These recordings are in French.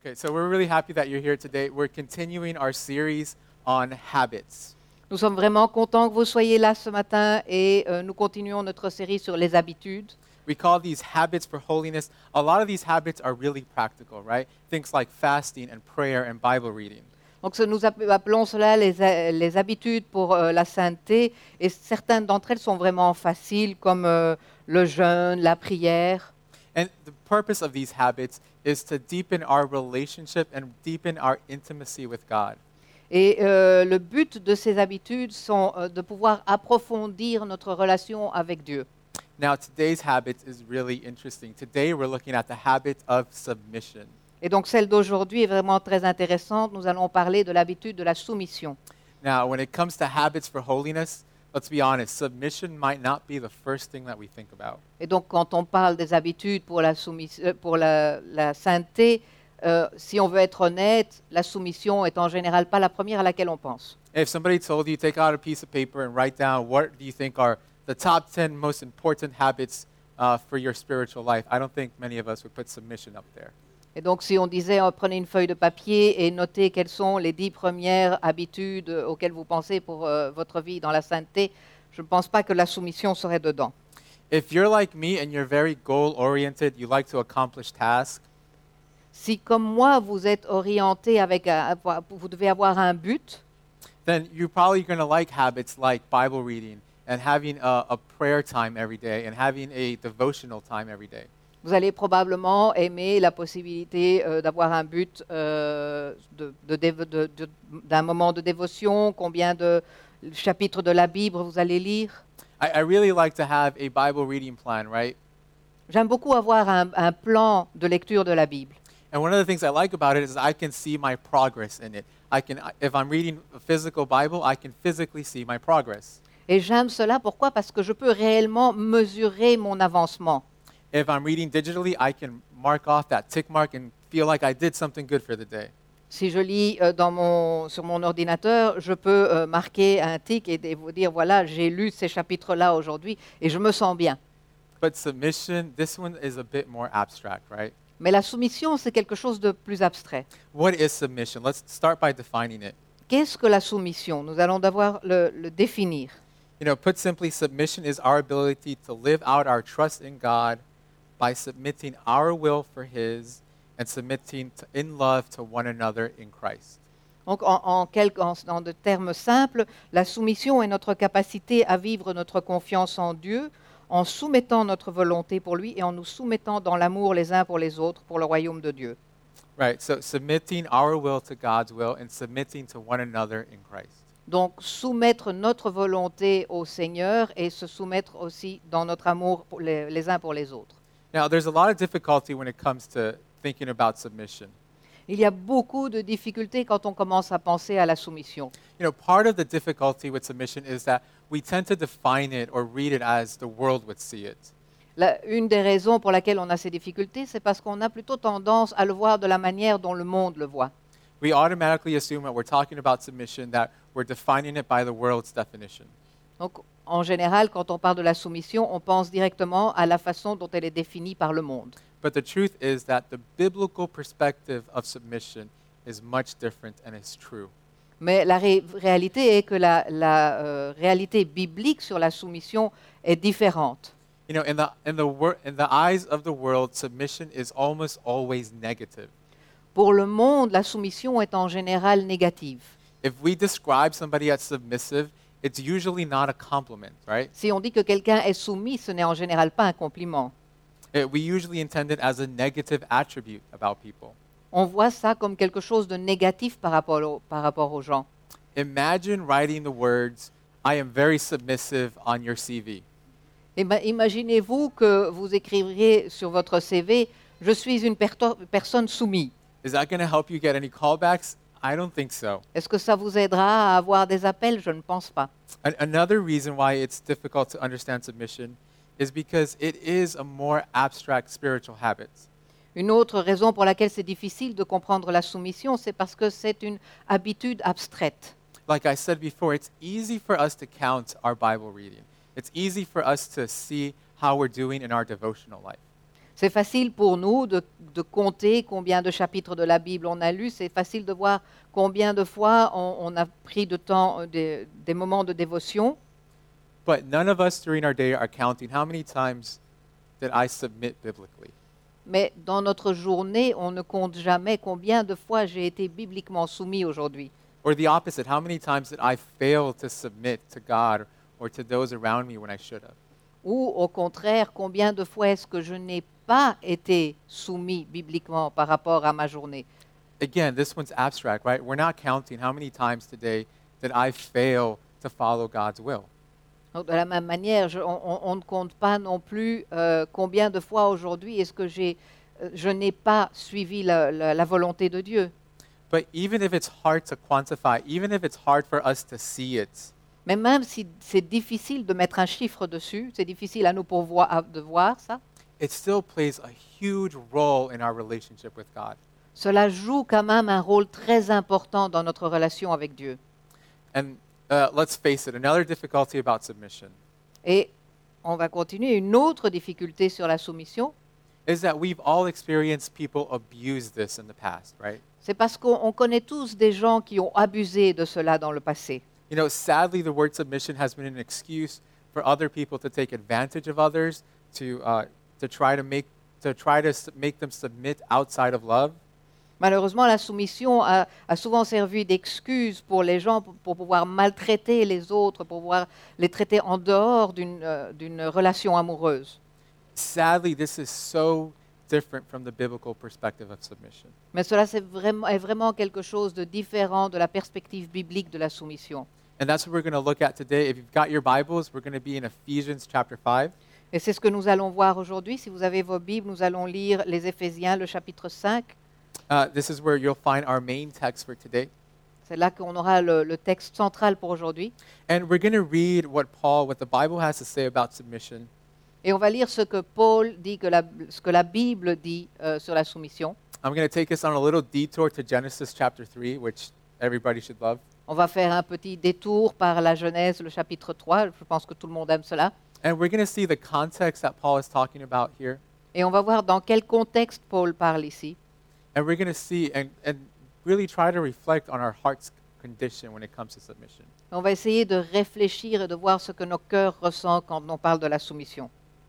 Okay, so we're really happy that you're here today. We're continuing our series on habits. Nous sommes vraiment contents que vous soyez là ce matin et nous continuons notre série sur les habitudes. We call these habits for holiness. A lot of these habits are really practical, right? Things like fasting and prayer and Bible reading. Donc nous appelons cela les habitudes pour la sainteté et certaines d'entre elles sont vraiment faciles comme le jeûne, la prière. And the purpose of these habits is to deepen our relationship and deepen our intimacy with God. Et le but de ces habitudes sont de pouvoir approfondir notre relation avec Dieu. Now, today's habit is really interesting. Today, we're looking at the habit of submission. Et donc celle d'aujourd'hui est vraiment très intéressante. Nous allons parler de l'habitude de la soumission. Now, when it comes to habits for holiness, let's be honest, submission might not be the first thing that we think about. Et donc quand on parle des habitudes pour la sainteté, si on veut être honnête, la soumission est en général pas la première à laquelle on pense. If somebody told you, take out a piece of paper and write down what do you think are the top 10 most important habits for your spiritual life, I don't think many of us would put submission up there. Et donc si on disait prenez une feuille de papier et notez quelles sont les 10 premières habitudes auxquelles vous pensez pour votre vie dans la sainteté, je ne pense pas que la soumission serait dedans. If you're like me and you're very goal-oriented, you like to accomplish tasks, Si comme moi vous êtes orienté avec vous devez avoir un but, then you're probably going to like habits like Bible reading and having a prayer time every day and having a devotional time every day. vous allez probablement aimer la possibilité d'avoir un but d'un moment de dévotion, combien de chapitres de la Bible vous allez lire. I really like to have a Bible reading plan, right? J'aime beaucoup avoir un plan de lecture de la Bible. And one of the things I like about it is I can see my progress in it. If I'm reading a physical Bible, I can physically see my progress. Et j'aime cela, pourquoi? Parce que je peux réellement mesurer mon avancement. If I'm reading digitally, I can mark off that tick mark and feel like I did something good for the day. Si je lis sur mon ordinateur, je peux marquer un tic et vous dire, voilà, j'ai lu ces chapitres-là aujourd'hui et je me sens bien. But submission, this one is a bit more abstract, right? Mais la soumission, c'est quelque chose de plus abstrait. What is submission? Let's start by defining it. Qu'est-ce que la soumission? Nous allons devoir le définir. You know, put simply, submission is our ability to live out our trust in God by submitting our will for His and submitting in love to one another in Christ. Donc, en de termes simples, la soumission est notre capacité à vivre notre confiance en Dieu en soumettant notre volonté pour lui et en nous soumettant dans l'amour les uns pour les autres pour le royaume de Dieu. Right, so submitting our will to God's will and submitting to one another in Christ. Donc, soumettre notre volonté au Seigneur et se soumettre aussi dans notre amour pour les uns pour les autres. Now, there's a lot of difficulty when it comes to thinking about submission. Il y a beaucoup de difficultés quand on commence à penser à la soumission. You know, part of the difficulty with submission is that we tend to define it or read it as the world would see it. Une des raisons pour laquelle on a ces difficultés, c'est parce qu'on a plutôt tendance à le voir de la manière dont le monde le voit. We automatically assume when we're talking about submission that we're defining it by the world's definition. Donc, en général, quand on parle de la soumission, on pense directement à la façon dont elle est définie par le monde. But the truth is that the biblical perspective of submission is much different and is true. Mais la réalité est que la réalité biblique sur la soumission est différente. You know, in the eyes of the world, submission is almost always negative. Pour le monde, la soumission est en général négative. If we describe somebody as submissive, it's usually not a compliment, right? Si on dit que quelqu'un est soumis, ce n'est en général pas un compliment. We usually intend it as a negative attribute about people. On voit ça comme quelque chose de négatif par rapport aux gens. Imagine writing the words, I am very submissive on your CV. Imaginez-vous que vous écriviez sur votre CV « Je suis une personne soumise ». Is that going to help you get any callbacks? I don't think so. Est-ce que ça vous aidera à avoir des appels? Je ne pense pas. Another reason why it's difficult to understand submission is because it is a more abstract spiritual habit. Une autre raison pour laquelle c'est difficile de comprendre la soumission, c'est parce que c'est une habitude abstraite. Like I said before, it's easy for us to count our Bible reading. It's easy for us to see how we're doing in our devotional life. C'est facile pour nous de compter combien de chapitres de la Bible on a lu. C'est facile de voir combien de fois on a pris de temps, des moments de dévotion. But none of us during our day are counting how many times did I submit biblically. Mais dans notre journée, on ne compte jamais combien de fois j'ai été bibliquement soumis aujourd'hui. Or the opposite, how many times did I fail to submit to God or to those around me when I should have. Ou au contraire, combien de fois est-ce que je n'ai pas été soumis bibliquement par rapport à ma journée? Again, this one's abstract, right? We're not counting how many times today did I fail to follow God's will. Donc, de la même manière, on ne compte pas non plus combien de fois aujourd'hui est-ce que je n'ai pas suivi la volonté de Dieu. But even if it's hard to quantify, even if it's hard for us to see it, Mais même si c'est difficile de mettre un chiffre dessus, c'est difficile à nous de voir ça, it still plays a huge role in our relationship with God. cela joue quand même un rôle très important dans notre relation avec Dieu. And let's face it, another difficulty about submission Et on va continuer. Une autre difficulté sur la soumission, is that we've all experienced people abuse this in the past, right? c'est parce qu'on connaît tous des gens qui ont abusé de cela dans le passé. You know, sadly, the word submission has been an excuse for other people to take advantage of others, to try to make them submit outside of love. Malheureusement, la soumission a souvent servi d'excuse pour les gens pour pouvoir maltraiter les autres, pour pouvoir les traiter en dehors d'une relation amoureuse. Sadly, this is so different from the biblical perspective of submission. Mais cela est vraiment quelque chose de différent de la perspective biblique de la soumission. And that's what we're going to look at today. If you've got your Bibles, we're going to be in Ephesians chapter 5. Et c'est ce que nous allons voir aujourd'hui. Si vous avez vos Bibles, nous allons lire les Éphésiens, le chapitre 5. This is where you'll find our main text for today. C'est là qu'on aura le texte central pour aujourd'hui. And we're going to read what the Bible has to say about submission. Et on va lire ce que Paul dit, ce que la Bible dit sur la soumission. I'm going to take us on a little detour to Genesis chapter 3, which everybody should love. On va faire un petit détour par la Genèse, le chapitre 3. Je pense que tout le monde aime cela. And we're going to see the context that Paul is talking about here. Et on va voir dans quel contexte Paul parle ici. And we're going to see and really try to reflect on our heart's condition when it comes to submission. On va essayer de réfléchir et de voir ce que nos cœurs ressentent quand on parle de la soumission.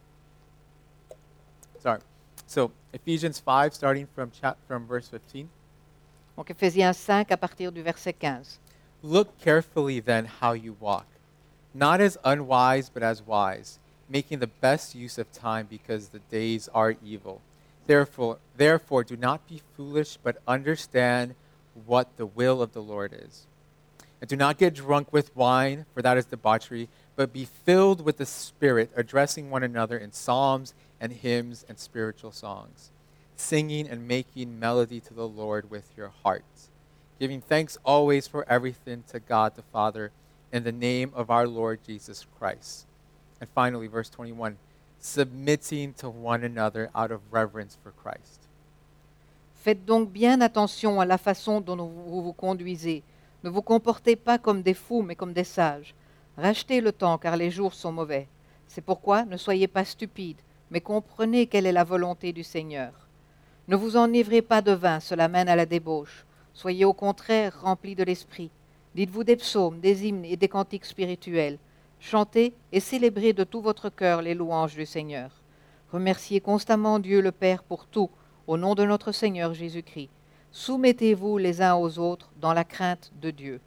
Sorry. So, Ephesians 5, starting from verse 15. Donc Éphésiens 5 à partir du verset 15. Look carefully then how you walk, not as unwise but as wise, making the best use of time because the days are evil. Therefore, do not be foolish, but understand what the will of the Lord is. And do not get drunk with wine, for that is debauchery, but be filled with the Spirit, addressing one another in psalms and hymns and spiritual songs, singing and making melody to the Lord with your hearts, giving thanks always for everything to God the Father in the name of our Lord Jesus Christ. And finally, verse 21, submitting to one another out of reverence for Christ. Faites donc bien attention à la façon dont vous vous conduisez. Ne vous comportez pas comme des fous, mais comme des sages. Rachetez le temps, car les jours sont mauvais. C'est pourquoi ne soyez pas stupides, mais comprenez quelle est la volonté du Seigneur. Ne vous enivrez pas de vin, cela mène à la débauche. Soyez au contraire remplis de l'esprit. Dites-vous des psaumes, des hymnes et des cantiques spirituels. Chantez et célébrez de tout votre cœur les louanges du Seigneur. Remerciez constamment Dieu le Père pour tout, au nom de notre Seigneur Jésus-Christ. Soumettez-vous les uns aux autres dans la crainte de Dieu.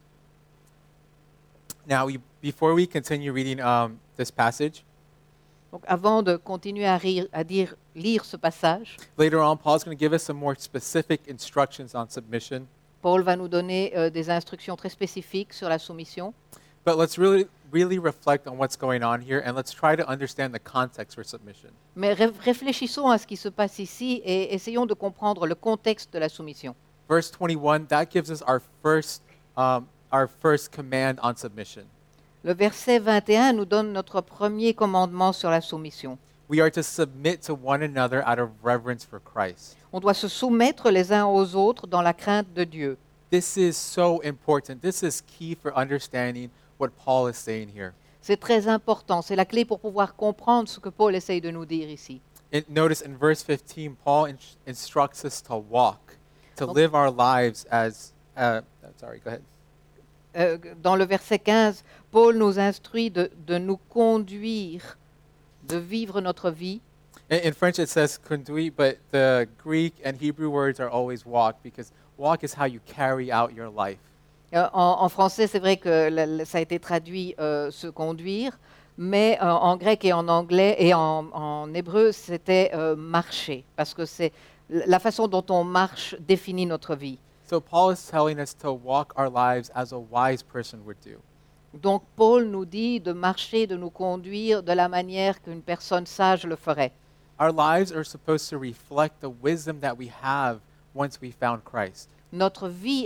Now, before we continue reading this passage, Donc, avant de continuer à lire ce passage, later on, Paul's going to give us some more specific instructions on submission. Paul va nous donner des instructions très spécifiques sur la soumission. But let's really reflect on what's going on here, and let's try to understand the context for submission. Mais réfléchissons à ce qui se passe ici et essayons de comprendre le contexte de la soumission. Verse 21, that gives us our first command on submission. Le verset 21 nous donne notre premier commandement sur la soumission. We are to submit to one another out of reverence for Christ. On doit se soumettre les uns aux autres dans la crainte de Dieu. This is so important. This is key for understanding what Paul is saying here. C'est très important, c'est la clé pour pouvoir comprendre ce que Paul essaye de nous dire ici. Notice in verse 15, Paul instructs us to walk, to Donc- live our lives as. Sorry, go ahead. Dans le verset 15, Paul nous instruit de nous conduire, de vivre notre vie. In French, it says conduit, but the Greek and Hebrew words are always walk because walk is how you carry out your life. En français, c'est vrai que ça a été traduit se conduire, mais en grec et en anglais et en hébreu, c'était marcher, parce que c'est la façon dont on marche définit notre vie. So Paul is telling us to walk our lives as a wise person would do. Donc Paul nous dit de marcher, de nous conduire de la manière qu'une personne sage le ferait. Our lives are supposed to reflect the wisdom that we have once we found Christ. Notre vie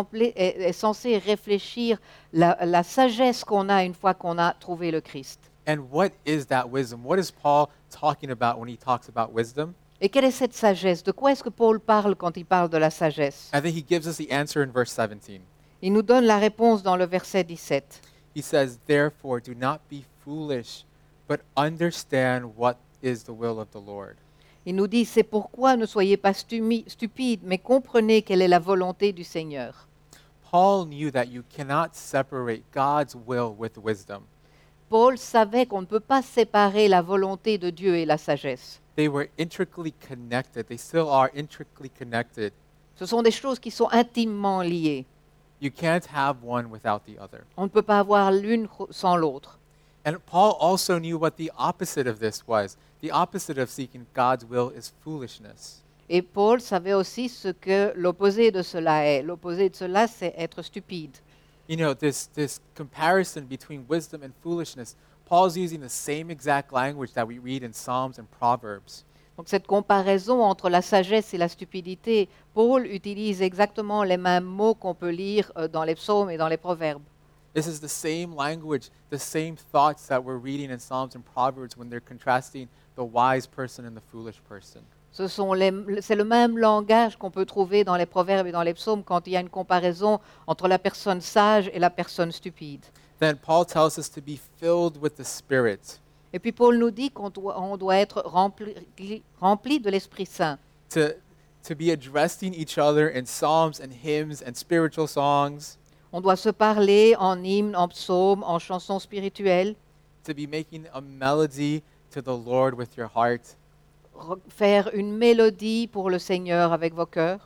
est censée réfléchir la sagesse qu'on a une fois qu'on a trouvé le Christ. And what is that wisdom? What is Paul talking about when he talks about wisdom? Et quelle est cette sagesse? De quoi est-ce que Paul parle quand il parle de la sagesse? I think he gives us the answer in verse 17. Il nous donne la réponse dans le verset 17. He says, "Therefore, do not be foolish, but understand what is the will of the Lord." Il nous dit, c'est pourquoi ne soyez pas stupides, mais comprenez quelle est la volonté du Seigneur. Paul knew that you cannot separate God's will with wisdom. Paul savait qu'on ne peut pas séparer la volonté de Dieu et la sagesse. They were intricately connected. They still are intricately connected. Ce sont des choses qui sont intimement liées. You can't have one without the other. On ne peut pas avoir l'une sans l'autre. And Paul also knew what the opposite of this was. The opposite of seeking God's will is foolishness. Et Paul savait aussi ce que l'opposé de cela est. L'opposé de cela, c'est être stupide. You know, this comparison between wisdom and foolishness, Paul's using the same exact language that we read in Psalms and Proverbs. Donc cette comparaison entre la sagesse et la stupidité, Paul utilise exactement les mêmes mots qu'on peut lire dans les psaumes et dans les proverbes. This is the same language, the same thoughts that we're reading in Psalms and Proverbs when they're contrasting the wise person and the foolish person. C'est le même langage qu'on peut trouver dans les proverbes et dans les psaumes quand il y a une comparaison entre la personne sage et la personne stupide. Then Paul tells us to be filled with the Spirit, Et puis Paul nous dit on doit être rempli de l'Esprit Saint, to be addressing each other in psalms and hymns and spiritual songs, on doit se parler en hymnes, en psaumes, en chansons spirituelles, to be making a melody to the Lord with your heart. faire une mélodie pour le Seigneur avec vos cœurs.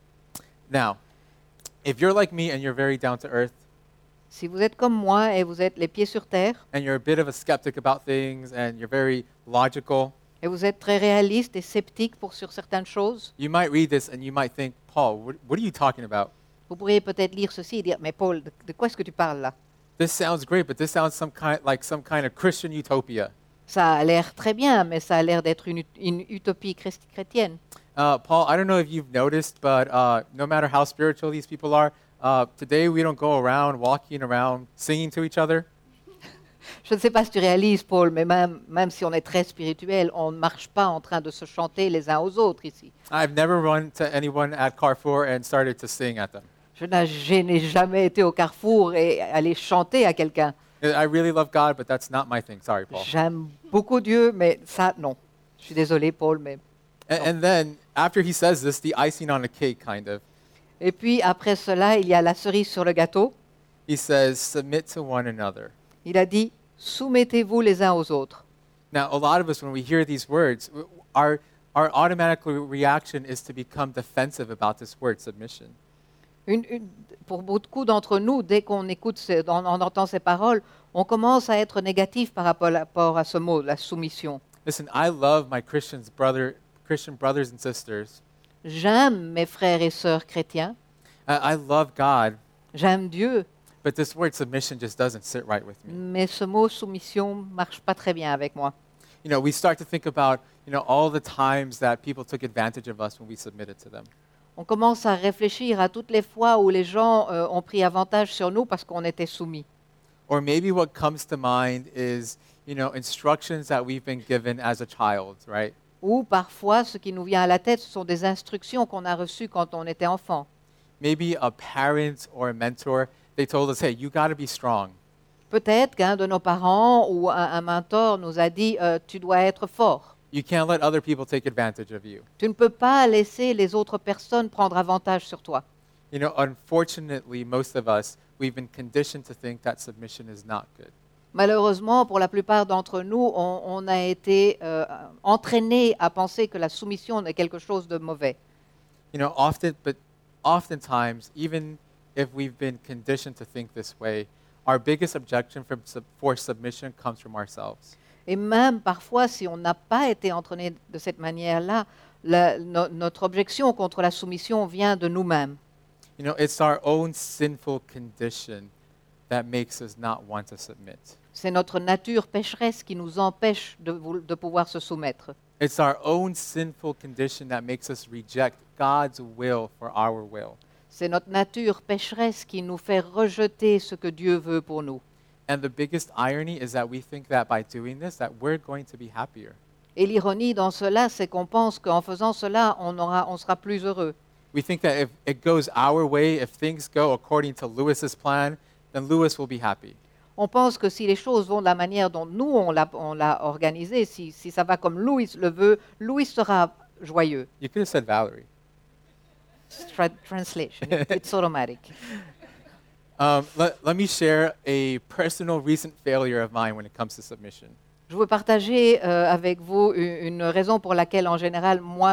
Now, if you're like me and you're very down to earth, Si vous êtes comme moi et vous êtes les pieds sur terre, and you're a bit of a skeptic about things and you're very logical, et vous êtes très réaliste et sceptique sur certaines choses, you might read this and you might think, Paul, what are you talking about? vous pourriez peut-être lire ceci et dire, mais Paul, de quoi est-ce que tu parles là? This sounds great, but this sounds some kind of Christian utopia. Ça a l'air très bien, mais ça a l'air d'être une utopie chrétienne. Paul, I don't know if you've noticed, but no matter how spiritual these people are, today we don't go around walking around singing to each other. Je ne sais pas si tu réalises, Paul, mais même si on est très spirituel, on ne marche pas en train de se chanter les uns aux autres ici. I've never run to anyone at Carrefour and started to sing at them. Je n'ai jamais été au Carrefour et aller chanter à quelqu'un. I really love God, but that's not my thing. Sorry, Paul. J'aime beaucoup Dieu, mais ça, non. Je suis désolé, Paul, mais... And then after he says this, the icing on the cake, kind of, Et puis, après cela, il y a la cerise sur le gâteau. he says, submit to one another. Il a dit, soumettez-vous les uns aux autres. Now, a lot of us, when we hear these words, our automatic reaction is to become defensive about this word, submission. Pour beaucoup d'entre nous, dès qu'on écoute, on entend ces paroles, on commence à être négatif par rapport à ce mot, la soumission. Listen, I love my Christian brothers and sisters. J'aime mes frères et sœurs chrétiens, I love God, j'aime Dieu, but this word submission just doesn't sit right with me. mais ce mot soumission marche pas très bien avec moi. You know, we start to think about, all the times that people took advantage of us when we submitted to them. On commence à réfléchir à toutes les fois où les gens ont pris avantage sur nous parce qu'on était soumis. Or maybe what comes to mind is, instructions that we've been given as a child, right? Ou parfois, ce qui nous vient à la tête, ce sont des instructions qu'on a reçues quand on était enfant. Maybe a parent or a mentor, they told us, hey, you got to be strong. Peut-être qu'un de nos parents ou un mentor nous a dit tu dois être fort. You can't let other people take advantage of you. Tu ne peux pas laisser les autres personnes prendre avantage sur toi. You know, unfortunately, most of us, we've been conditioned to think that submission is not good. Malheureusement, pour la plupart d'entre nous, on a été entraînés à penser que la soumission est quelque chose de mauvais. You know, oftentimes, even if we've been conditioned to think this way, our biggest objection for submission comes from ourselves. Et même parfois, si on n'a pas été entraîné de cette manière-là, notre objection contre la soumission vient de nous-mêmes. You know, it's our own sinful condition that makes us not want to submit. C'est notre nature pécheresse qui nous empêche de pouvoir se soumettre. It's our own sinful condition that makes us reject God's will for our will. C'est notre nature pécheresse qui nous fait rejeter ce que Dieu veut pour nous. And the biggest irony is that we think that by doing this, that we're going to be happier. Et l'ironie dans cela, c'est qu'on pense qu'en faisant cela, on sera plus heureux. We think that if it goes our way, if things go according to Lewis's plan, then Lewis will be happy. On pense que si les choses vont de la manière dont nous, on l'a organisé, si ça va comme Louis le veut, Louis sera joyeux. You could have said Valerie. Translation, it's automatic. Let me share a personal recent failure of mine when it comes to submission. Je veux partager avec vous une raison pour laquelle, en général, moi,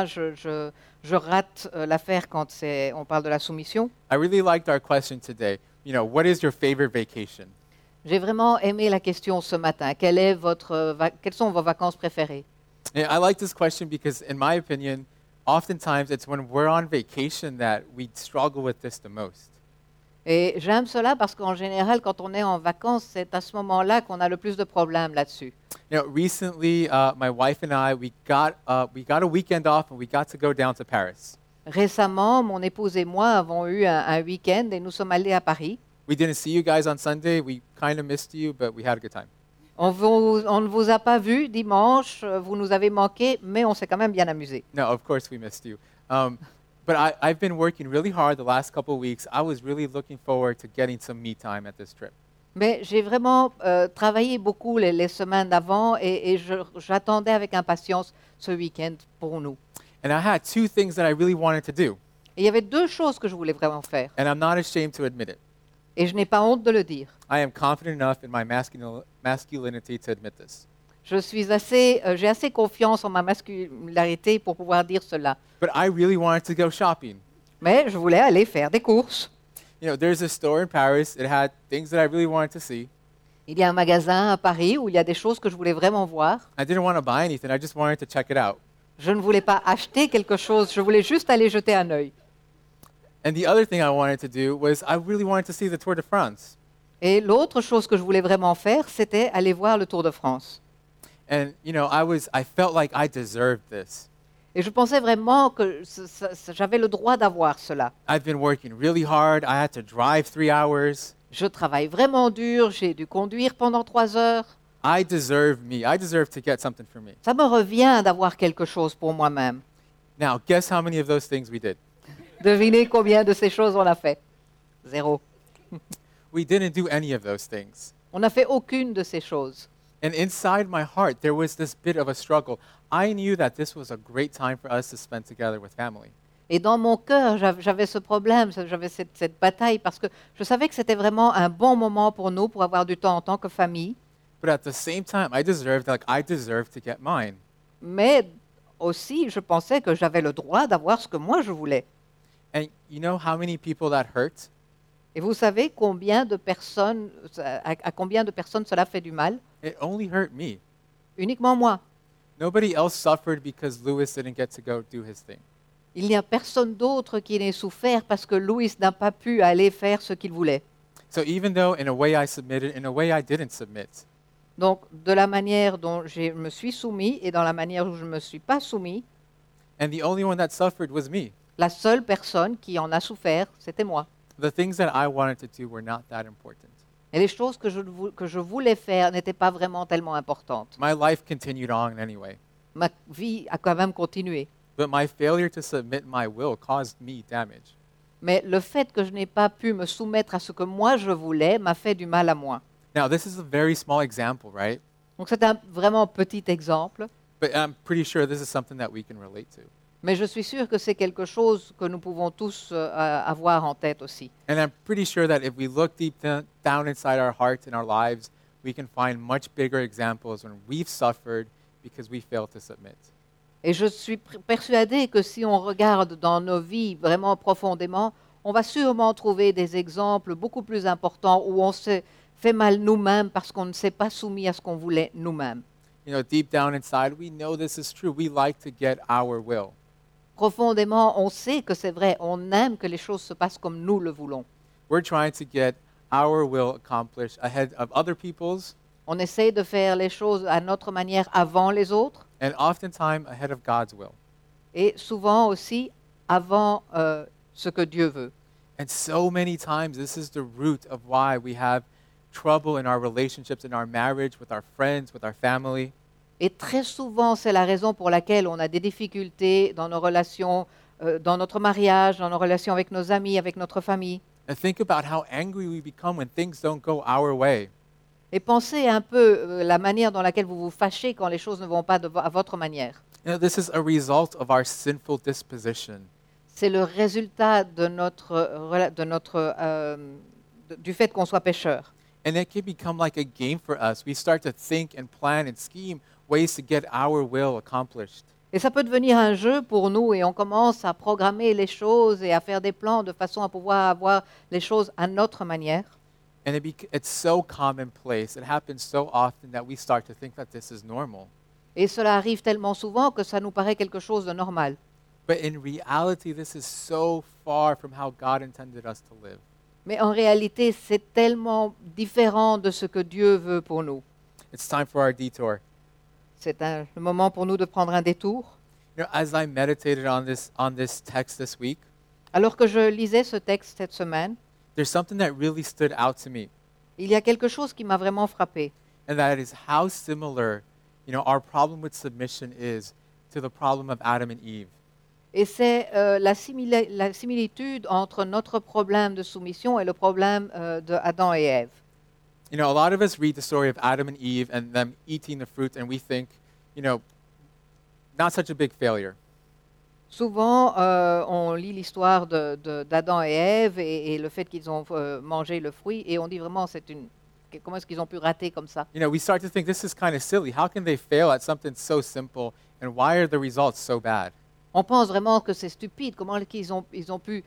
je rate l'affaire quand on parle de la soumission. I really liked our question today. You know, what is your favorite vacation? J'ai vraiment aimé la question ce matin. Quelles sont vos vacances préférées? And I like this question because, in my opinion, oftentimes it's when we're on vacation that we struggle with this the most. Et j'aime cela parce qu'en général, quand on est en vacances, c'est à ce moment-là qu'on a le plus de problèmes là-dessus. You know, recently, my wife and I, we got a weekend off and we got to go down to Paris. Récemment, mon épouse et moi avons eu un week-end et nous sommes allés à Paris. We didn't see you guys on Sunday. We kind of missed you, but we had a good time. On ne vous a pas vu dimanche, vous nous avez manqué, mais on s'est quand même bien amusé. No, of course we missed you. But I've been working really hard the last couple of weeks. I was really looking forward to getting some me time at this trip. Mais j'ai vraiment travaillé beaucoup les semaines d'avant et j'attendais avec impatience ce week-end pour nous. And I had two things that I really wanted to do, Et il y avait deux choses que je voulais vraiment faire. and I'm not ashamed to admit it. Et je n'ai pas honte de le dire. I am confident enough in my masculinity to admit this. J'ai assez confiance en ma masculinité pour pouvoir dire cela. But I really wanted to go shopping. Mais je voulais aller faire des courses. You know, there's a store in Paris. It had things that I really wanted to see. Il y a un magasin à Paris où il y a des choses que je voulais vraiment voir. I didn't want to buy anything. I just wanted to check it out. Je ne voulais pas acheter quelque chose, je voulais juste aller jeter un œil. And the other thing I wanted to do was I really wanted to see the Tour de France. Et l'autre chose que je voulais vraiment faire, c'était aller voir le Tour de France. And you know, I felt like I deserved this. Et je pensais vraiment que j'avais le droit d'avoir cela. I've been working really hard. I had to drive 3 hours. Je travaille vraiment dur, j'ai dû conduire pendant 3 heures. I deserve me. I deserve to get something for me. Ça me revient d'avoir quelque chose pour moi-même. Now, guess how many of those things we did? Devinez combien de ces choses on a fait? 0. We didn't do any of those things. On n'a fait aucune de ces choses. And inside my heart, there was this bit of a struggle. I knew that this was a great time for us to spend together with family. Et dans mon cœur, j'avais ce problème, j'avais cette bataille parce que je savais que c'était vraiment un bon moment pour nous, pour avoir du temps en tant que famille. But at the same time, I deserved to get mine. Mais aussi, je pensais que j'avais le droit d'avoir ce que moi je voulais. And you know how many people that hurt? Et vous savez combien de personnes, à combien de personnes cela fait du mal? It only hurt me. Uniquement moi. Nobody else suffered because Lewis didn't get to go do his thing. Il n'y a personne d'autre qui n'ait souffert parce que Louis n'a pas pu aller faire ce qu'il voulait. So even though in a way I submitted, in a way I didn't submit, Donc, de la manière dont je me suis soumis et dans la manière où je ne me suis pas soumis, and the only one that suffered was me. la seule personne qui en a souffert, c'était moi. The things that I wanted to do were not that important. Et les choses que je voulais faire n'étaient pas vraiment tellement importantes. My life continued on anyway, Ma vie a quand même continué. but my failure to submit my will caused me damage. Mais le fait que je n'ai pas pu me soumettre à ce que moi je voulais m'a fait du mal à moi. Now, this is a very small example, right? Donc c'est un vraiment petit exemple. But I'm pretty sure this is something that we can relate to. Mais je suis sûre que c'est quelque chose que nous pouvons tous avoir en tête aussi. And I'm pretty sure that if we look down inside our hearts and our lives, we can find much bigger examples when we've suffered because we failed to submit. Et je suis persuadée que si on regarde dans nos vies vraiment profondément, on va sûrement trouver des exemples beaucoup plus importants où on s'est fait mal nous-mêmes parce qu'on ne s'est pas soumis à ce qu'on voulait nous-mêmes. You know, deep down inside, we know this is true. We like to get our will. Profondément, on sait que c'est vrai, on aime que les choses se passent comme nous le voulons. We're trying to get our will accomplished ahead of other people's On essaie de faire les choses à notre manière avant les autres and oftentimes ahead of God's will. et souvent aussi avant ce que Dieu veut. And so many times, this is the root of why we have trouble in our relationships, in our marriage, with our friends, with our family. Et très souvent, c'est la raison pour laquelle on a des difficultés dans nos relations, dans notre mariage, dans nos relations avec nos amis, avec notre famille. And think about how angry we become when things don't go our way. Et pensez un peu la manière dans laquelle vous vous fâchez quand les choses ne vont pas à votre manière. You know, this is a result of our sinful disposition. C'est le résultat de du fait qu'on soit pécheur. And it can become like a game for us. We start to think and plan and scheme ways to get our will accomplished. Et ça peut devenir un jeu pour nous et on commence à programmer les choses et à faire des plans de façon à pouvoir avoir les choses à notre manière. And it's so commonplace. It happens so often that we start to think that this is normal. Et cela arrive tellement souvent que ça nous paraît quelque chose de normal. But in reality, this is so far from how God intended us to live. Mais en réalité, c'est tellement différent de ce que Dieu veut pour nous. It's time for our detour. C'est le moment pour nous de prendre un détour. You know, as I meditated on this text this week, Alors que je lisais ce texte cette semaine, there's something that really stood out to me, il y a quelque chose qui m'a vraiment frappé. and that is how similar, you know, our problem with submission is to the problem of Adam and Eve. Et c'est la similitude entre notre problème de soumission et le problème de Adam et Ève. You know, a lot of us read the story of Adam and Eve and them eating the fruit, and we think, you know, not such a big failure. Souvent, on lit l'histoire d'Adam et Ève et le fait qu'ils ont mangé le fruit et on dit vraiment, comment est-ce qu'ils ont pu rater comme ça? You know, we start to think this is kind of silly. How can they fail at something so simple, and why are the results so bad? On pense vraiment que c'est stupide, comment ils ont pu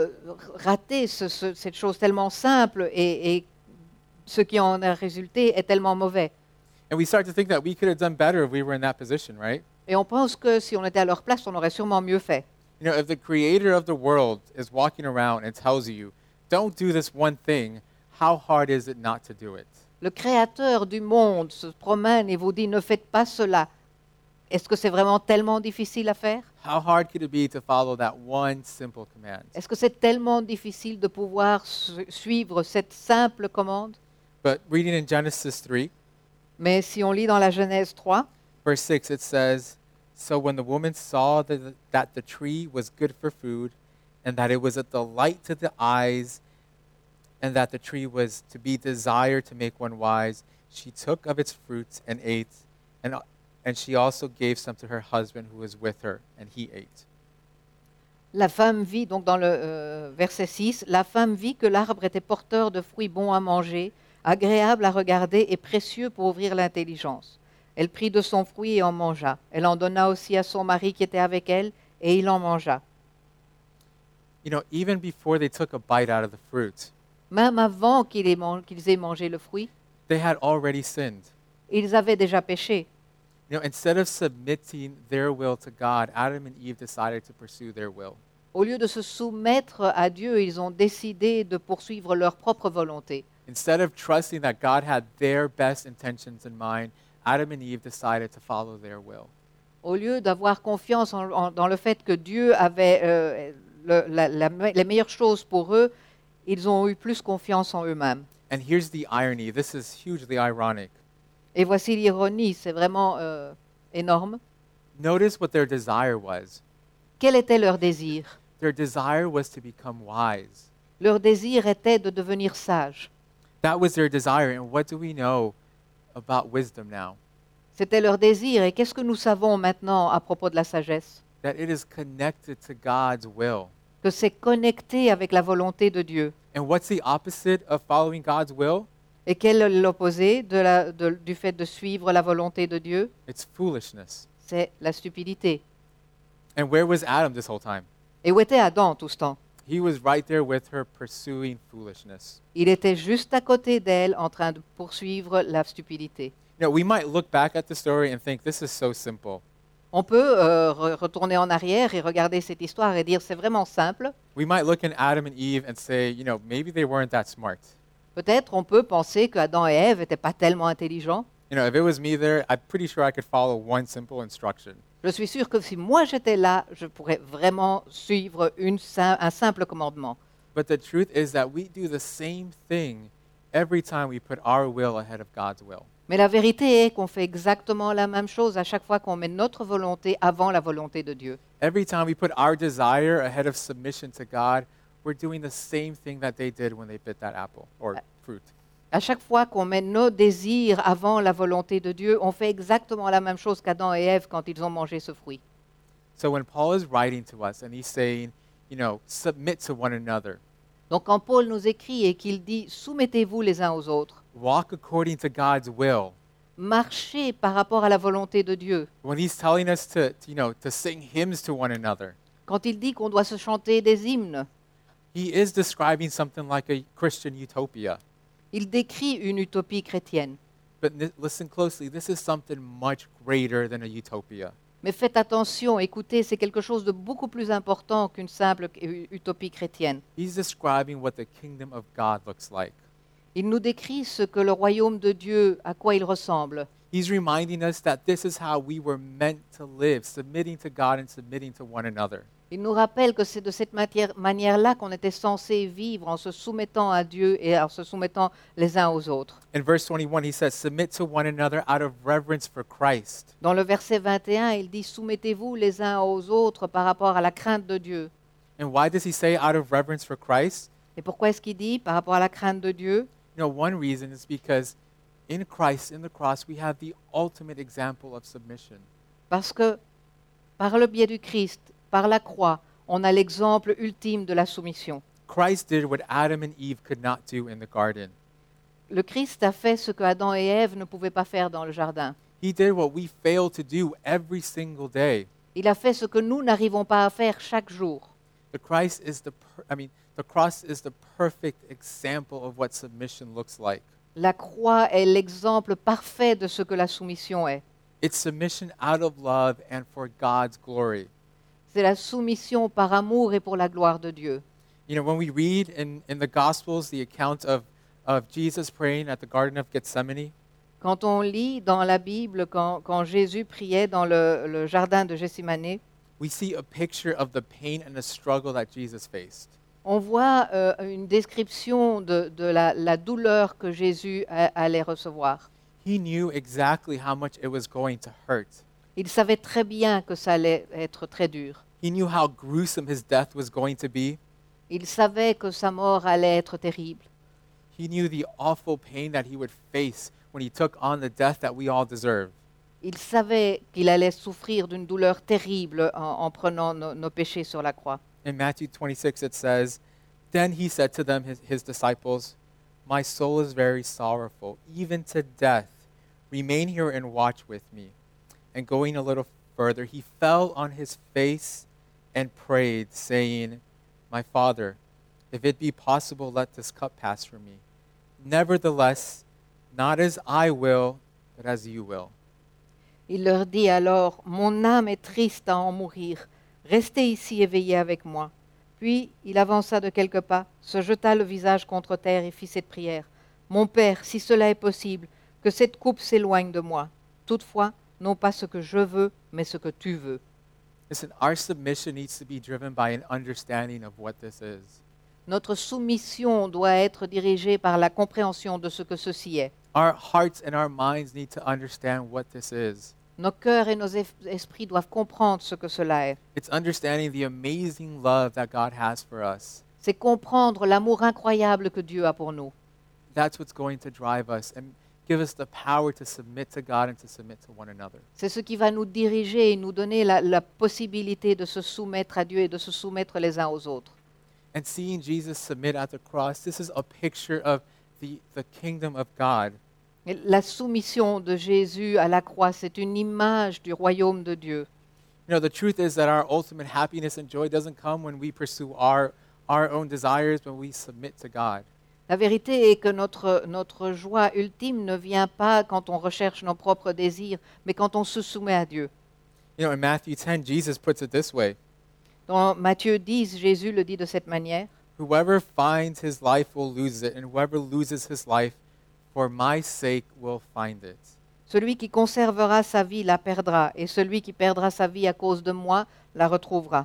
rater cette chose tellement simple et ce qui en a résulté est tellement mauvais. And we start to think that we could have done better if we were in that position, right? Et on pense que si on était à leur place, on aurait sûrement mieux fait. You know, if the creator of the world is walking around and tells you, don't do this one thing, how hard is it not to do it? Le créateur du monde se promène et vous dit ne faites pas cela. Est-ce que c'est vraiment tellement difficile à faire? How hard could it be to follow that one simple command? Est-ce que c'est tellement difficile de pouvoir suivre cette simple commande? But reading in Genesis 3, Mais si on lit dans la Genèse 3, verse 6, it says, So when the woman saw that the tree was good for food, and that it was a delight to the eyes, and that the tree was to be desired to make one wise, she took of its fruits and ate, and she also gave some to her husband who was with her, and he ate. la femme vit, donc dans le verset 6, la femme vit que l'arbre était porteur de fruits bons à manger, agréable à regarder et précieux pour ouvrir l'intelligence. Elle prit de son fruit et en mangea. Elle en donna aussi à son mari qui était avec elle, et il en mangea. You know, even before they took a bite out of the fruit, Même avant qu'ils aient mangé le fruit, they had already sinned. ils avaient déjà péché. You know, instead of submitting their will to God, Adam and Eve decided to pursue their will. Au lieu de se soumettre à Dieu, ils ont décidé de poursuivre leur propre volonté. Instead of trusting that God had their best intentions in mind, Adam and Eve decided to follow their will. Au lieu d'avoir confiance dans le fait que Dieu avait les meilleures choses pour eux, ils ont eu plus confiance en eux-mêmes. And here's the irony. This is hugely ironic. Et voici l'ironie, c'est vraiment énorme. Notice what their desire was. Quel était leur désir? Their desire was to become wise. Leur désir était de devenir sages. That was their desire. And what do we know about wisdom now? C'était leur désir. Et qu'est-ce que nous savons maintenant à propos de la sagesse? That it is connected to God's will. Que c'est connecté avec la volonté de Dieu. And what's the opposite of following God's will? Et quel est l'opposé du fait de suivre la volonté de Dieu? It's foolishness. C'est la stupidité. And where was Adam this whole time? Et où était Adam tout ce temps? He was right there with her pursuing foolishness. Il était juste à côté d'elle en train de poursuivre la stupidité. You know, we might look back at the story and think this is so simple. On peut retourner en arrière et regarder cette histoire et dire c'est vraiment simple. We might look at Adam and Eve and say, you know, maybe they weren't that smart. Peut-être on peut penser qu'Adam et Ève n'étaient pas tellement intelligents. You know, if it was me there, I'm pretty sure I could follow one simple instruction. Je suis sûre que si moi j'étais là, je pourrais vraiment suivre un simple commandement. But the truth is that we do the same thing every time we put our will ahead of God's will. Mais la vérité est qu'on fait exactement la même chose à chaque fois qu'on met notre volonté avant la volonté de Dieu. Every time we put our desire ahead of submission to God, we're doing the same thing that they did when they bit that apple or fruit. À chaque fois qu'on met nos désirs avant la volonté de Dieu, on fait exactement la même chose qu'Adam et Ève quand ils ont mangé ce fruit. So when Paul is writing to us and he's saying, you know, submit to one another, Donc quand Paul nous écrit et qu'il dit « Soumettez-vous les uns aux autres walk according to God's will. », marchez par rapport à la volonté de Dieu. When he's telling us to sing hymns to one another, Quand il dit qu'on doit se chanter des hymnes, he is describing something like a Christian utopia. il décrit une utopie chrétienne. But listen closely, this is something much greater than a utopia. Mais faites attention, écoutez, c'est quelque chose de beaucoup plus important qu'une simple utopie chrétienne. He's describing what the kingdom of God looks like. Il nous décrit ce que le royaume de Dieu, à quoi il ressemble. He's reminding us that this is how we were meant to live, submitting to God and submitting to one another. Il nous rappelle que c'est de cette manière-là qu'on était censé vivre, en se soumettant à Dieu et en se soumettant les uns aux autres. In verse 21, he says, submit to one another out of reverence for Christ. Dans le verset 21, il dit « Soumettez-vous les uns aux autres par rapport à la crainte de Dieu ». And why does he say out of reverence for Christ? Et pourquoi est-ce qu'il dit « par rapport à la crainte de Dieu » ? You know, one reason is because in Christ, in the cross, we have the ultimate example of submission. Parce que par le biais du Christ, par la croix, on a l'exemple ultime de la soumission. Christ did what Adam and Eve could not do in the garden. Le Christ a fait ce que Adam et Ève ne pouvaient pas faire dans le jardin. He did what we fail to do every single day. Il a fait ce que nous n'arrivons pas à faire chaque jour. The cross is the perfect example of what submission looks like. La croix est l'exemple parfait de ce que la soumission est. It's submission out of love and for God's glory. C'est la soumission par amour et pour la gloire de Dieu. You know, when we read in the Gospels the account of Jesus praying at the Garden of Gethsemane, Quand on lit dans la Bible, quand Jésus priait dans le jardin de Gethsémane, we see a picture of the pain and the struggle that Jesus faced. on voit une description de la douleur que Jésus allait recevoir. He knew exactly how much it was going to hurt. Il savait très bien que ça allait être très dur. He knew how gruesome his death was going to be. Il savait que sa mort allait être terrible. He knew the awful pain that he would face when he took on the death that we all deserve. Il savait qu'il allait souffrir d'une douleur terrible en prenant nos péchés sur la croix. In Matthew 26, it says, Then he said to them, his disciples, My soul is very sorrowful, even to death. Remain here and watch with me. And going a little further, he fell on his face and prayed, saying, My Father, if it be possible, let this cup pass from me. Nevertheless, not as I will, but as you will. Il leur dit alors, « Mon âme est triste à en mourir. Restez ici éveillés avec moi. » Puis il avança de quelques pas, se jeta le visage contre terre et fit cette prière. « Mon Père, si cela est possible, que cette coupe s'éloigne de moi. Toutefois, non pas ce que je veux, mais ce que tu veux. » Listen, our submission needs to be driven by an understanding of what this is. Notre soumission doit être dirigée par la compréhension de ce que ceci est. Our hearts and our minds need to understand what this is. Nos cœurs et nos esprits doivent comprendre ce que cela est. It's understanding the amazing love that God has for us. C'est comprendre l'amour incroyable que Dieu a pour nous. That's what's going to drive us and give us the power to submit to God and to submit to one another. C'est ce qui va nous diriger et nous donner la possibilité de se soumettre à Dieu et de se soumettre les uns aux autres. And seeing Jesus submit at the cross, this is a picture of the kingdom of God. Et la soumission de Jésus à la croix, c'est une image du royaume de Dieu. You know, the truth is that our ultimate happiness and joy doesn't come when we pursue our own desires, when we submit to God. La vérité est que notre joie ultime ne vient pas quand on recherche nos propres désirs, mais quand on se soumet à Dieu. You know, in Matthew 10, Jesus puts it this way: Dans Matthieu 10, Jésus le dit de cette manière. whoever finds his life will lose it, and whoever loses his life for my sake will find it. Celui qui conservera sa vie la perdra, et celui qui perdra sa vie à cause de moi la retrouvera.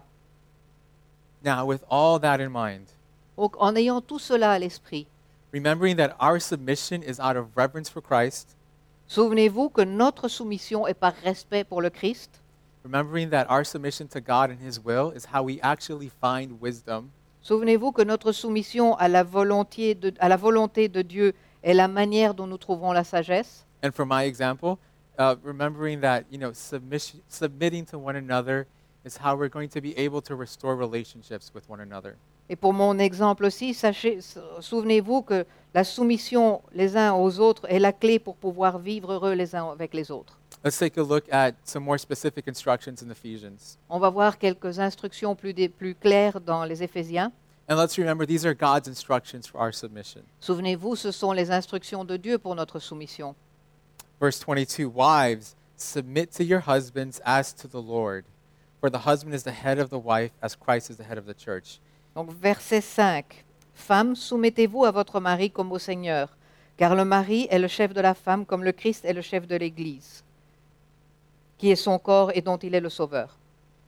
Now, with all that in mind, Donc, en ayant tout cela à l'esprit, remembering that our submission is out of reverence for Christ, souvenez-vous que notre soumission est par respect pour le Christ. remembering that our submission to God and his will is how we actually find wisdom, Souvenez-vous que notre soumission à la volonté de Dieu est la manière dont nous trouvons la sagesse. and for my example, remembering that, you know, submitting to one another is how we're going to be able to restore relationships with one another. Et pour mon exemple aussi, souvenez-vous que la soumission les uns aux autres est la clé pour pouvoir vivre heureux les uns avec les autres. Let's take a look at some more specific instructions in Ephesians. On va voir quelques instructions plus claires dans les Éphésiens. And let's remember these are God's instructions for our submission. Souvenez-vous, ce sont les instructions de Dieu pour notre soumission. Verse 22, wives, submit to your husbands as to the Lord. For the husband is the head of the wife, as Christ is the head of the church. Donc verset 5. Femmes, soumettez-vous à votre mari comme au Seigneur, car le mari est le chef de la femme comme le Christ est le chef de l'Église, qui est son corps et dont il est le sauveur.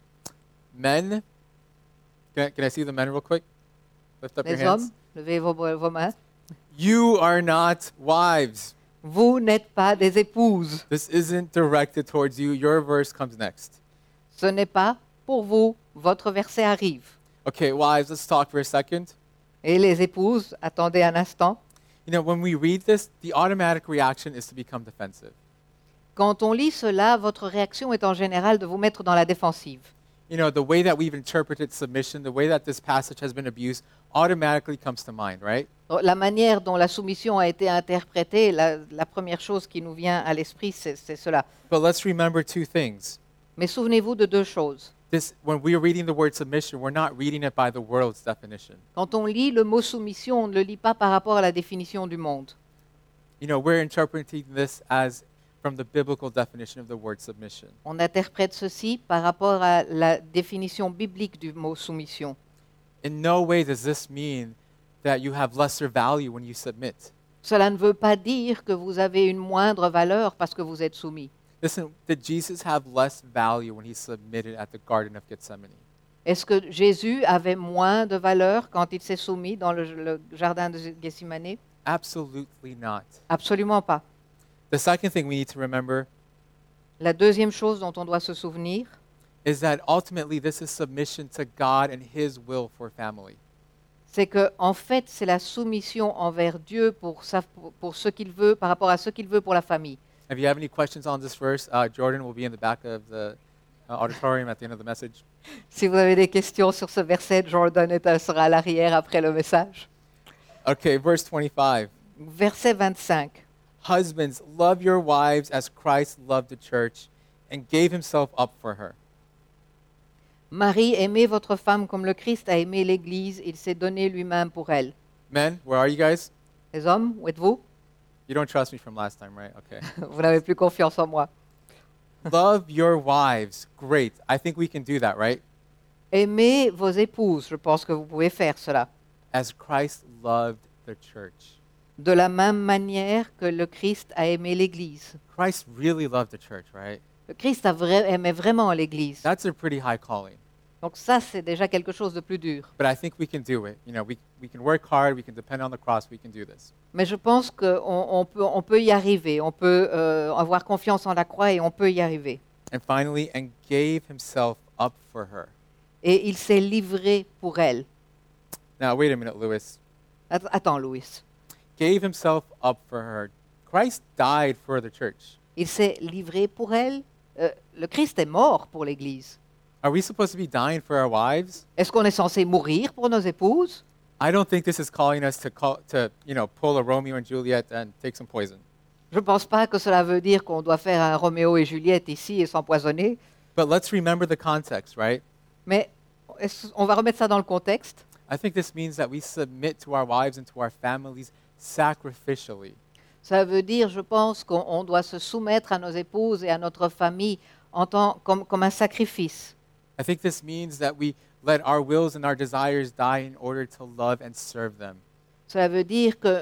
Men, can I see the men real quick? Lift up your Les hands. hommes, levez vos mains. You are not wives. Vous n'êtes pas des épouses. This isn't directed towards you. Your verse comes next. Ce n'est pas pour vous. Votre verset arrive. Okay, wives, let's talk for a second. Et les épouses, attendez un instant. You know, when we read this, the automatic reaction is to become defensive. Quand on lit cela, votre réaction est en général de vous mettre dans la défensive. You know, the way that we've interpreted submission, the way that this passage has been abused, automatically comes to mind, right? La manière dont la soumission a été interprétée, la première chose qui nous vient à l'esprit, c'est cela. But let's remember two things. Mais souvenez-vous de deux choses. When we're reading the word submission, we're not reading it by the world's definition. Quand on lit le mot soumission, on ne le lit pas par rapport à la définition du monde. You know, we're interpreting this as from the biblical definition of the word submission. On interprète ceci par rapport à la définition biblique du mot soumission. In no way does this mean that you have lesser value when you submit. Cela ne veut pas dire que vous avez une moindre valeur parce que vous êtes soumis. Listen, did Jesus have less value when he submitted at the Garden of Gethsemane? Est-ce que Jésus avait moins de valeur quand il s'est soumis dans le jardin de Gethsemane? Absolutely not. Absolument pas. The second thing we need to remember La deuxième chose dont on doit se souvenir, is that ultimately this is submission to God and his will for family. c'est que en fait, c'est la soumission envers Dieu pour ce qu'il veut, par rapport à ce qu'il veut pour la famille. If you have any questions on this verse, Jordan will be in the back of the auditorium at the end of the message. Si vous avez des questions sur ce verset, Jordan sera à l'arrière après le message. Okay, verse 25. Verset 25. Husbands, love your wives as Christ loved the church and gave himself up for her. Marie, aimez votre femme comme le Christ a aimé l'Église, il s'est donné lui-même pour elle. Men, where are you guys? Les hommes, où êtes-vous? You don't trust me from last time, right? Okay. Vous n'avez plus confiance en moi. Love your wives. Great. I think we can do that, right? Aimez vos épouses, je pense que vous pouvez faire cela. As Christ loved the church. De la même manière que le Christ a aimé l'Église. Christ really loved the church, right? Le Christ aimait vraiment l'Église. That's a pretty high calling. Donc ça, c'est déjà quelque chose de plus dur. But I think we can do it. You know, we can work hard, we can depend on the cross, we can do this. Mais je pense qu'on peut y arriver. On peut avoir confiance en la croix et on peut y arriver. And finally, and gave himself up for her. Et il s'est livré pour elle. Now, wait a minute, Lewis. Attends, Louis. Gave himself up for her. Christ died for the church. Il s'est livré pour elle. Le Christ est mort pour l'Église. Are we supposed to be dying for our wives? Est-ce qu'on est censé mourir pour nos épouses? I don't think this is calling us to pull a Romeo and Juliet and take some poison. Je ne pense pas que cela veut dire qu'on doit faire un Roméo et Juliette ici et s'empoisonner. But let's remember the context, right? Mais on va remettre ça dans le contexte. I think this means that we submit to our wives and to our families sacrificially. Ça veut dire, je pense, qu'on doit se soumettre à nos épouses et à notre famille comme un sacrifice. I think this means that we let our wills and our desires die in order to love and serve them. Cela veut dire que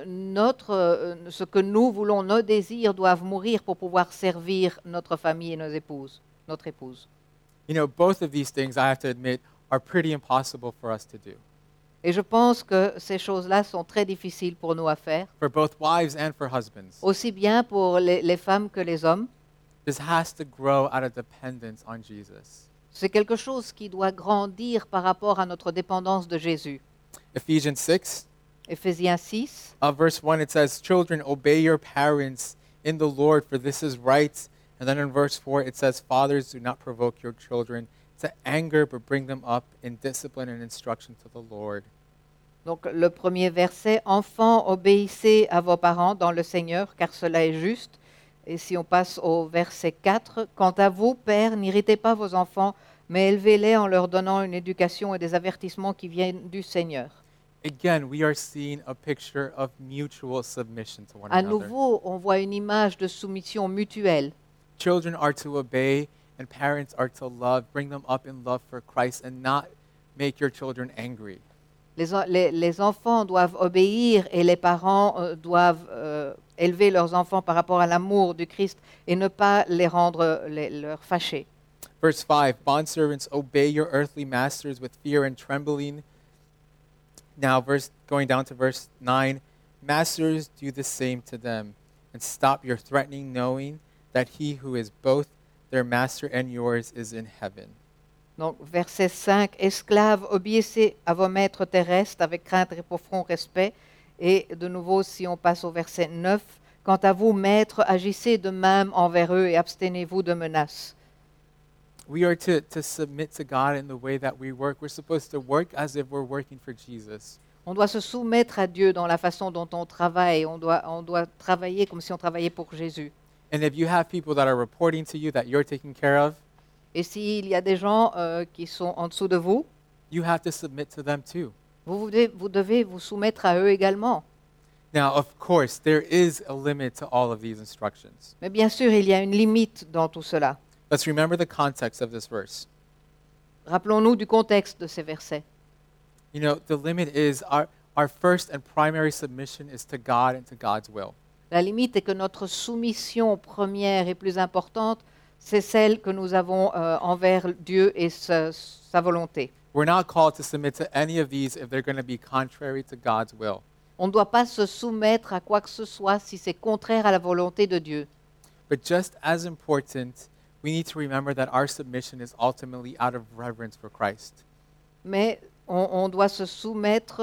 ce que nous voulons, nos désirs doivent mourir pour pouvoir servir notre famille et notre épouse. You know, both of these things, I have to admit, are pretty impossible for us to do. Et je pense que ces choses-là sont très difficiles pour nous à faire, For both wives and for husbands. aussi bien pour les femmes que les hommes. This has to grow out of dependence on Jesus. C'est quelque chose qui doit grandir par rapport à notre dépendance de Jésus. Ephesians 6, Éphésiens 6, verse 1, it says, "Children, obey your parents in the Lord, for this is right." And then in verse 4, it says, "Fathers, do not provoke your children to anger, but bring them up in discipline and instruction to the Lord." donc le premier verset, Enfants, obéissez à vos parents dans le Seigneur, car cela est juste. Et si on passe au verset 4, Quant à vous, pères, n'irritez pas vos enfants, mais élevez-les en leur donnant une éducation et des avertissements qui viennent du Seigneur. Again, we are seeing a picture of mutual submission to one À another. nouveau, on voit une image de soumission mutuelle. Children are to obey, and parents are to love. Bring them up in love for Christ, and not make your children angry. Les enfants doivent obéir et les parents doivent élever leurs enfants par rapport à l'amour du Christ et ne pas les leur fâcher. Verse 5, "Bondservants, obey your earthly masters with fear and trembling." Now, going down to verse 9, "Masters, do the same to them, and stop your threatening, knowing that he who is both their master and yours is in heaven." Donc, verset 5, Esclaves, obéissez à vos maîtres terrestres avec crainte et profond respect. Et de nouveau, si on passe au verset 9, Quant à vous, maîtres, agissez de même envers eux et abstenez-vous de menaces. We are to submit to God in the way that we work. We're supposed to work as if we're working for Jesus. On doit se soumettre à Dieu dans la façon dont on travaille. On doit travailler comme si on travaillait pour Jésus. And if you have people that are reporting to you that you're taking care of, Et s'il y a des gens qui sont en dessous de vous, you have to submit to them too. vous devez vous soumettre à eux également. Now, of course, there is a limit to all of these instructions. Mais bien sûr, il y a une limite dans tout cela. Let's remember the context of this verse. Rappelons-nous du contexte de ces versets. You know, the limit is our first and primary submission is to God and to God's will. La limite est que notre soumission première et plus importante, c'est celle que nous avons envers Dieu et sa volonté. We're not called to submit to any of these if they're going to be contrary to God's will. On ne doit pas se soumettre à quoi que ce soit si c'est contraire à la volonté de Dieu. But just as important, we need to remember that our submission is ultimately out of reverence for Christ. Mais on doit se soumettre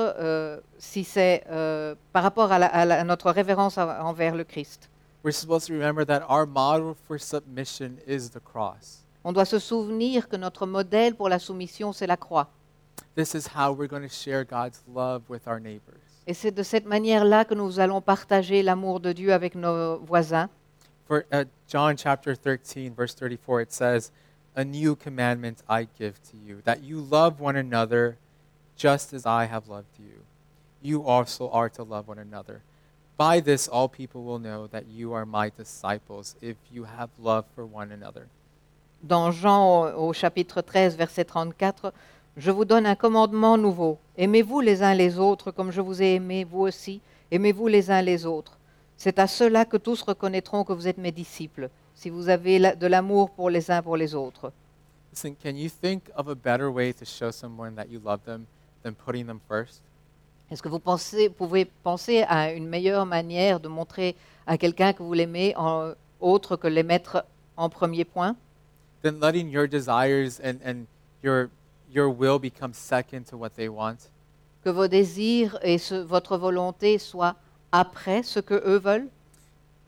si c'est par rapport à notre révérence envers le Christ. We're supposed to remember that our model for submission is the cross. On doit se souvenir que notre modèle pour la soumission, c'est la croix. This is how we're going to share God's love with our neighbors. Et c'est de cette manière-là que nous allons partager l'amour de Dieu avec nos voisins. For John chapter 13, verse 34, it says, "A new commandment I give to you, that you love one another just as I have loved you. You also are to love one another. By this all people will know that you are my disciples, if you have love for one another." Dans Jean au chapitre 13, verset 34, « Je vous donne un commandement nouveau. Aimez-vous les uns les autres comme je vous ai aimés, vous aussi. Aimez-vous les uns les autres. C'est à cela que tous reconnaîtront que vous êtes mes disciples, si vous avez de l'amour pour les uns pour les autres. » Listen, can you think of a better way to show someone that you love them than putting them first? Est-ce que vous pouvez penser à une meilleure manière de montrer à quelqu'un que vous l'aimez autre que les mettre en premier point? Then letting your desires and your will become second to what they want? Que vos désirs et votre volonté soient après ce que eux veulent?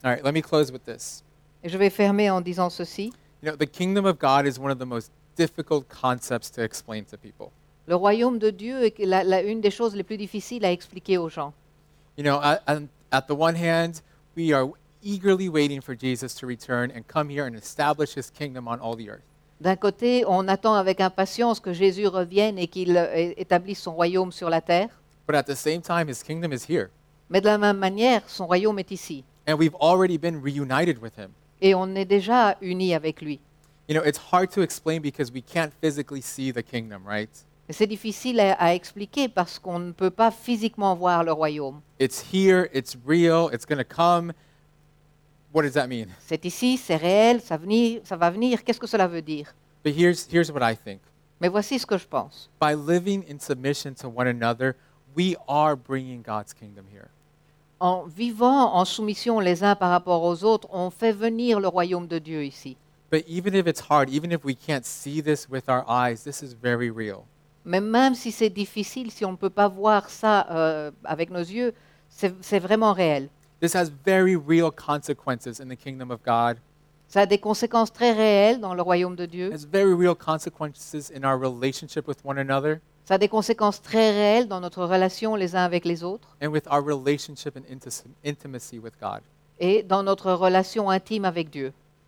All right, let me close with this. Et je vais fermer en disant ceci. You know, the kingdom of God is one of the most difficult concepts to explain to people. Le royaume de Dieu est une des choses les plus difficiles à expliquer aux gens. You know, at the one hand, we are eagerly waiting for Jesus to return and come here and establish his kingdom on all the earth. D'un côté, on attend avec impatience que Jésus revienne et qu'il établisse son royaume sur la terre. But at the same time, his kingdom is here. Mais de la même manière, son royaume est ici. And we've already been reunited with him. Et on est déjà unis avec lui. You know, it's hard to explain because we can't physically see the kingdom, right? Et c'est difficile à expliquer parce qu'on ne peut pas physiquement voir le royaume. It's here, it's real, it's going to come. What does that mean? C'est ici, c'est réel, ça va venir. Qu'est-ce que cela veut dire? But here's what I think. Mais voici ce que je pense. By living in submission to one another, we are bringing God's kingdom here. En vivant en soumission les uns par rapport aux autres, on fait venir le royaume de Dieu ici. But even if it's hard, even if we can't see this with our eyes, this is very real. Mais même si c'est difficile, si on ne peut pas voir ça avec nos yeux, c'est vraiment réel. This has very real consequences in the kingdom of God. Ça a des conséquences très réelles dans le royaume de Dieu. It has very real consequences in our relationship with one another Ça a des conséquences très réelles dans notre relation les uns avec les autres and with our relationship and intimacy with God. et dans notre relation intime avec Dieu.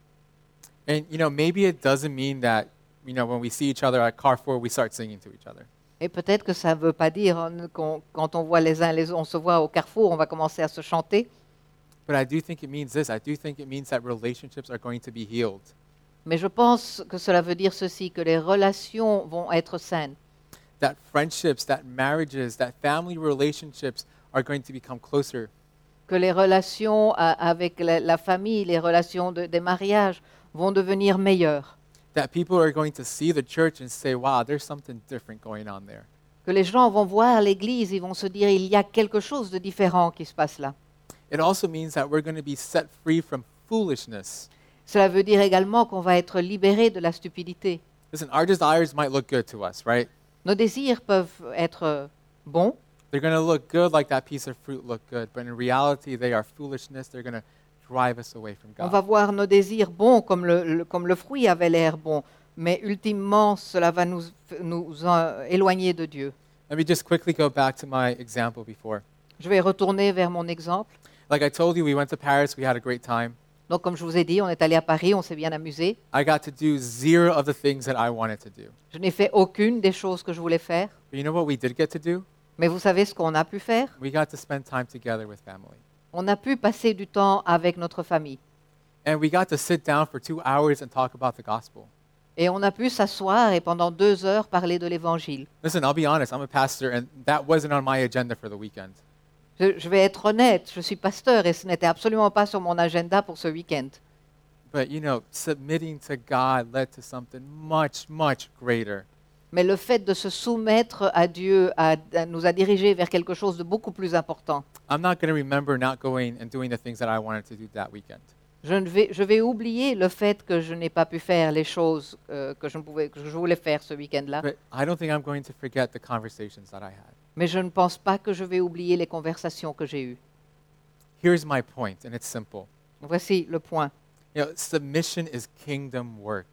And you know, maybe it doesn't mean that, you know, when we see each other at Carrefour, we start singing to each other. Et peut-être que ça ne veut pas dire quand on voit les uns les autres, on se voit au carrefour, on va commencer à se chanter. But I do think it means this. I do think it means that relationships are going to be healed. Mais je pense que cela veut dire ceci, que les relations vont être saines, That friendships, that marriages, that family relationships are going to become closer. que les relations avec la famille, les relations des mariages vont devenir meilleures, That people are going to see the church and say, wow, there's something different going on there. que les gens vont voir l'Église, ils vont se dire, il y a quelque chose de différent qui se passe là. It also means that we're going to be set free from foolishness. Cela veut dire également qu'on va être libéré de la stupidité. Listen, our desires might look good to us, right? Nos désirs peuvent être bons, They're going to look good like that piece of fruit looked good, but in reality, they are foolishness. They're going to drive us away from on va God. voir nos désirs bons comme le fruit avait l'air bon, mais ultimement cela va nous éloigner de Dieu. Let me just quickly go back to my example before. Je vais retourner vers mon exemple. Like I told you, we went to Paris. We had a great time. Donc comme je vous ai dit, on est allé à Paris, on s'est bien amusé. I got to do zero of the things that I wanted to do. Je n'ai fait aucune des choses que je voulais faire, But you know what we did get to do? mais vous savez ce qu'on a pu faire? We got to spend time together with family. On a pu passer du temps avec notre famille. And we got to sit down for 2 hours and talk about the gospel. Et on a pu s'asseoir et pendant 2 heures parler de l'Évangile. Listen, I'll be honest, I'm a pastor, and that wasn't on my agenda for the weekend. Je vais être honnête, je suis pasteur et ce n'était absolument pas sur mon agenda pour ce week-end. But, you know, submitting to God led to something much, much greater. Mais le fait de se soumettre à Dieu nous a dirigés vers quelque chose de beaucoup plus important. I'm not going to remember not going and doing the things that I wanted to do that weekend. Je vais oublier le fait que je n'ai pas pu faire les choses que je voulais faire ce week-end-là. But I don't think I'm going to forget the conversations that I had. Mais je ne pense pas que je vais oublier les conversations que j'ai eues. Here's my point, and it's simple. Voici le point. You know, submission is kingdom work.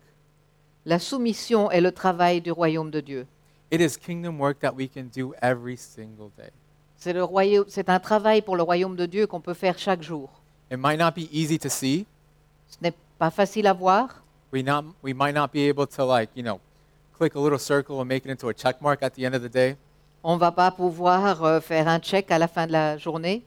La soumission est le travail du royaume de Dieu. It is kingdom work that we can do every single day. C'est un travail pour le royaume de Dieu qu'on peut faire chaque jour. It might not be easy to see. Ce n'est pas facile à voir. We might not be able to, like, you know, click a little circle and make it into a check mark at the end of the day. On ne va pas pouvoir faire un check à la fin de la journée.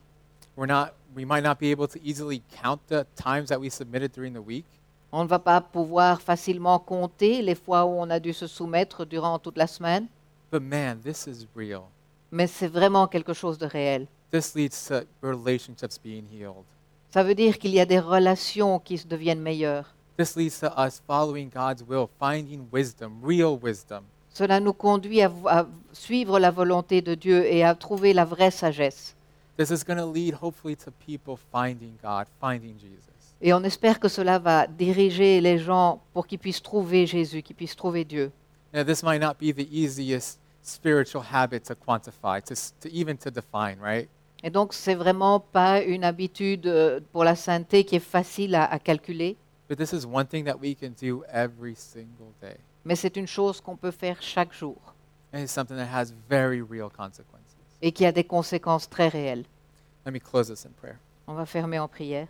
We might not be able to easily count the times that we submitted during the week. On ne va pas pouvoir facilement compter les fois où on a dû se soumettre durant toute la semaine. But man, this is real. Mais c'est vraiment quelque chose de réel. This leads to relationships being healed. Ça veut dire qu'il y a des relations qui se deviennent meilleures. This leads to us following God's will, finding wisdom, real wisdom. Cela nous conduit à suivre la volonté de Dieu et à trouver la vraie sagesse. This is going to lead, hopefully, to people finding God, finding Jesus. Et on espère que cela va diriger les gens pour qu'ils puissent trouver Jésus, qu'ils puissent trouver Dieu. Now, this might not be the easiest spiritual habit to quantify, to even to define, right? Et donc, c'est vraiment pas une habitude pour la sainteté qui est facile à calculer, but this is one thing that we can do every single day. mais c'est une chose qu'on peut faire chaque jour And it's something that has very real consequences. et qui a des conséquences très réelles. Let me close this in prayer. On va fermer en prière.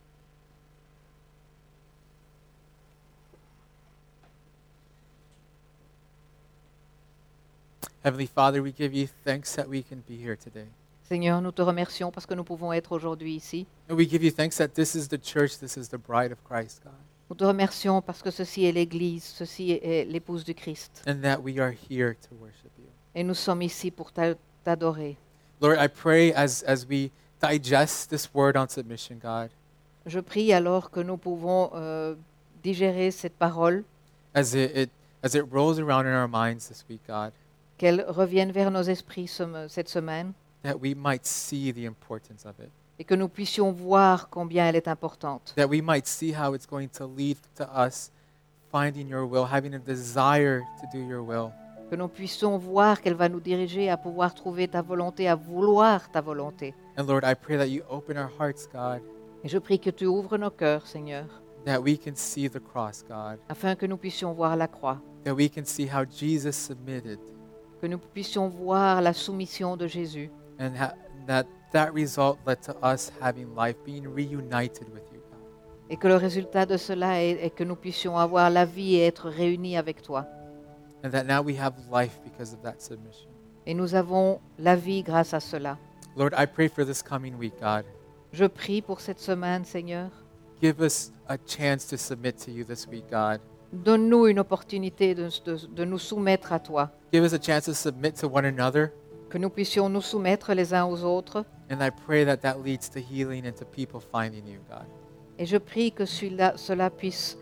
Heavenly Father, we give you thanks that we can be here today. Seigneur, nous te remercions parce que nous pouvons être aujourd'hui ici. And we give you thanks that this is the church, this is the bride of Christ, God. Nous te remercions parce que ceci est l'Église, ceci est l'épouse du Christ. And that we are here to worship you. Et nous sommes ici pour t'adorer. Lord, I pray as we digest this word on submission, God, Je prie alors que nous pouvons digérer cette parole, as it rolls around in our minds this week, God, qu'elle revienne vers nos esprits cette semaine that we might see the importance of it, et que nous puissions voir combien elle est importante. that we might see how it's going to lead to us finding your will, having a desire to do your will. Que nous puissions voir qu'elle va nous diriger à pouvoir trouver ta volonté, à vouloir ta volonté. And Lord, I pray that you open our hearts, God, Et je prie que tu ouvres nos cœurs, Seigneur, that we can see the cross, God, afin que nous puissions voir la croix, that we can see how Jesus submitted, que nous puissions voir la soumission de Jésus and that result led to us having life, being reunited with you, God. et que le résultat de cela est que nous puissions avoir la vie et être réunis avec toi. And that now we have life because of that submission. Et nous avons la vie grâce à cela. Lord, I pray for this coming week, God. Je prie pour cette semaine, Seigneur. Give us a chance to submit to you this week, God. Donne-nous une opportunité de nous soumettre à toi, Give us a chance to submit to one another. que nous puissions nous soumettre les uns aux autres. And I pray that that leads to healing and to people finding you, God. Et je prie que cela puisse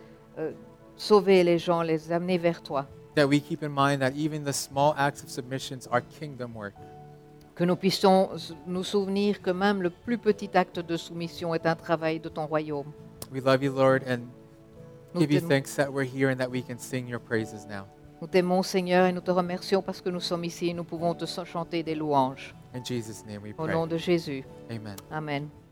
sauver les gens, les amener vers toi. That we keep in mind that even the small acts of submissions are kingdom work. Que nous puissions nous souvenir que même le plus petit acte de soumission est un travail de ton royaume. We love you, Lord, and Nous give you t'aimons. thanks that we're here and that we can sing your praises now. Nous t'aimons, Seigneur, et nous te remercions parce que nous sommes ici et nous pouvons te chanter des louanges. In Jesus' name we Au pray. nom de Jésus. Amen. Amen.